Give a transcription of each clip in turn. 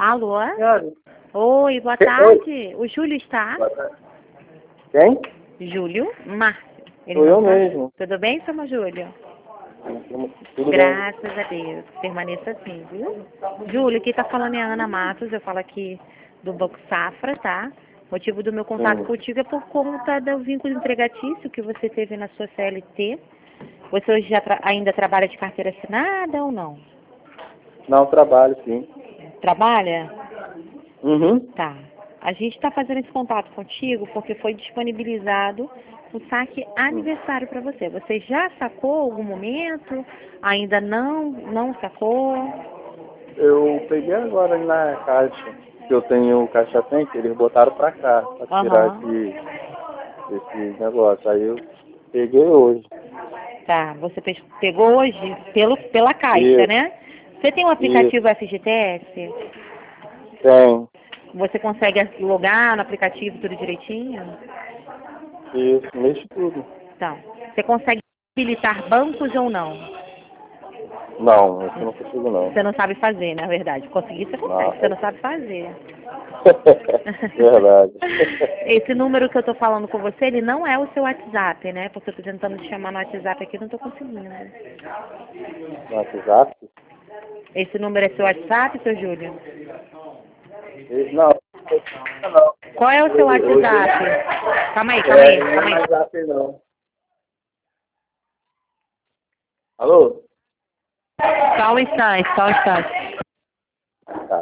Alô? Senhora? Oi, boa Oi. tarde. O Júlio está? Quem? Júlio Márcio. Ele Sou eu não tá? mesmo. Tudo bem, seu Júlio? Tudo bem? Graças a Deus. Permaneça assim, viu? Júlio, quem tá falando é a Ana Matos. Eu falo aqui do Banco Safra, tá? O motivo do meu contato Sim. contigo é por conta do vínculo empregatício que você teve na sua CLT. Você hoje já ainda trabalha de carteira assinada ou não? Não, trabalho, sim. Trabalha? Uhum. Tá. A gente está fazendo esse contato contigo porque foi disponibilizado o saque aniversário para você. Você já sacou algum momento? Ainda não? Não sacou? Eu peguei agora ali na caixa, que eu tenho o caixa tem, que eles botaram pra cá, pra tirar Aham. esse negócio. Aí eu peguei hoje. Tá. Você pegou hoje pela caixa, Isso, né? Você tem o isso, aplicativo FGTS? tem. Você consegue logar no aplicativo tudo direitinho? Isso, mexe tudo. Então, você consegue habilitar bancos ou não? Não, isso eu não consigo não. Você não sabe fazer, na verdade. Conseguir você Não. consegue, você não sabe fazer. Verdade. Esse número que eu tô falando com você, ele não é o seu WhatsApp, né? Porque eu tô tentando te chamar no WhatsApp aqui e não tô conseguindo. No WhatsApp? Esse número é seu WhatsApp, seu Júlio? Não, não. Qual é o seu Hoje WhatsApp? Calma aí, calma não aí, é calma aí. WhatsApp não. Alô? Só um instante, só um instante. Tá.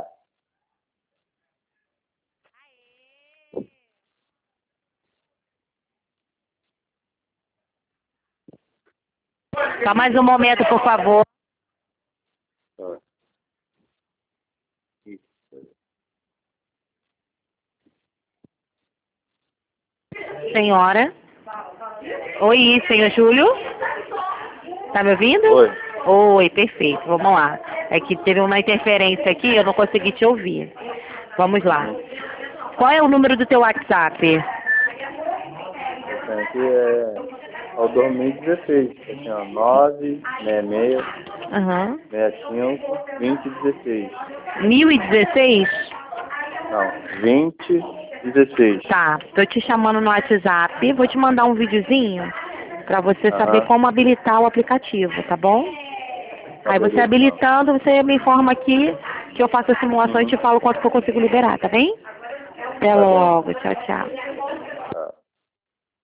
Só mais um momento, por favor. Tá. Senhora. Oi, senhor Júlio. Tá me ouvindo? Oi. Oi, perfeito. Vamos lá. É que teve uma interferência aqui, eu não consegui te ouvir. Vamos lá. Uhum. Qual é o número do teu WhatsApp? Eu tenho aqui é o 2016. Assim, ó, 966 Aham. 65 2016. 1016? Não, 2016. Tá, tô te chamando no WhatsApp, vou te mandar um videozinho pra você saber Aham. como habilitar o aplicativo, tá bom? Tá, Aí você beleza, então. habilitando, você me informa aqui que eu faço a simulação e Uhum. te falo quanto que eu consigo liberar, tá bem? Até Tá bem. logo, tchau, tchau.